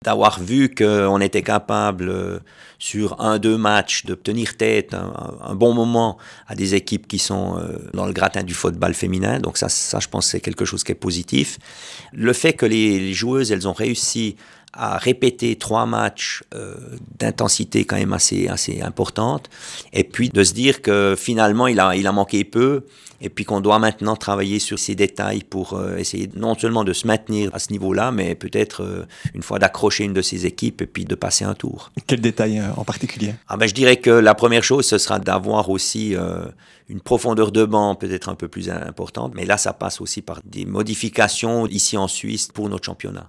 D'avoir vu qu'on était capable, sur 1-2 matchs, de tenir tête un bon moment à des équipes qui sont dans le gratin du football féminin. Donc ça, je pense que c'est quelque chose qui est positif. Le fait que les joueuses, elles ont réussi à répéter 3 matchs d'intensité quand même assez importante, et puis de se dire que finalement il a manqué peu, et puis qu'on doit maintenant travailler sur ces détails pour essayer non seulement de se maintenir à ce niveau-là, mais peut-être une fois d'accrocher une de ces équipes et puis de passer un tour. Quel détail en particulier? Je dirais que la première chose, ce sera d'avoir aussi une profondeur de banc peut-être un peu plus importante, mais là ça passe aussi par des modifications ici en Suisse pour notre championnat.